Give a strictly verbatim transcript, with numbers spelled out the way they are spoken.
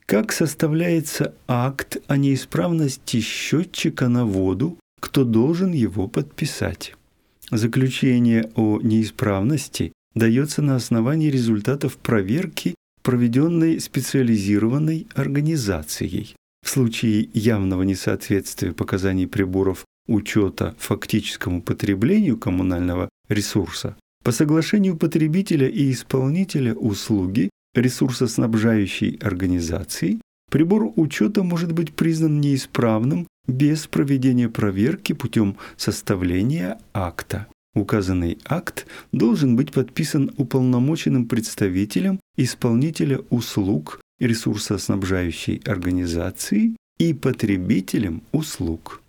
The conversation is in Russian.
Как составляется акт о неисправности счетчика на воду, кто должен его подписать? Заключение о неисправности дается на основании результатов проверки, проведенной специализированной организацией. В случае явного несоответствия показаний приборов учета фактическому потреблению коммунального ресурса, по соглашению потребителя и исполнителя услуги ресурсоснабжающей организации прибор учета может быть признан неисправным без проведения проверки путем составления акта. Указанный акт должен быть подписан уполномоченным представителем исполнителя услуг ресурсоснабжающей организации и потребителем услуг.